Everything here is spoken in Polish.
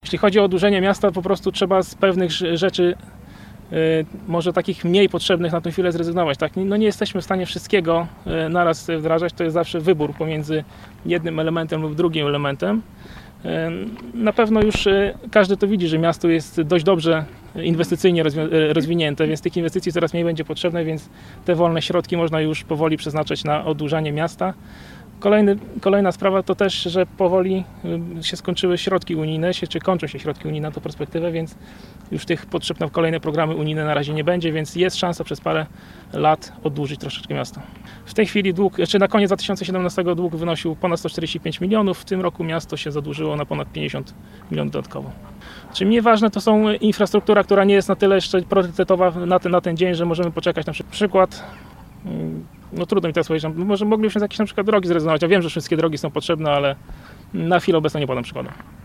Jeśli chodzi o oddłużenie miasta, po prostu trzeba z pewnych rzeczy, może takich mniej potrzebnych na tę chwilę zrezygnować. Tak? No nie jesteśmy w stanie wszystkiego naraz wdrażać, to jest zawsze wybór pomiędzy jednym elementem lub drugim elementem. Na pewno już każdy to widzi, że miasto jest dość dobrze inwestycyjnie rozwinięte, więc tych inwestycji coraz mniej będzie potrzebne, więc te wolne środki można już powoli przeznaczać na oddłużanie miasta. Kolejna sprawa to też, że powoli się skończyły środki unijne, czy kończą się środki unijne na tą perspektywę, więc już tych potrzeb na kolejne programy unijne na razie nie będzie, więc jest szansa przez parę lat oddłużyć troszeczkę miasto. W tej chwili na koniec 2017 dług wynosił ponad 145 milionów, w tym roku miasto się zadłużyło na ponad 50 milionów dodatkowo. Czy mnie ważne to są infrastruktura, która nie jest na tyle jeszcze priorytetowa na ten dzień, że możemy poczekać na przykład. No trudno mi teraz powiedzieć, może moglibyśmy z jakichś na przykład drogi zrezygnować. Ja wiem, że wszystkie drogi są potrzebne, ale na chwilę obecną nie podam przykładu.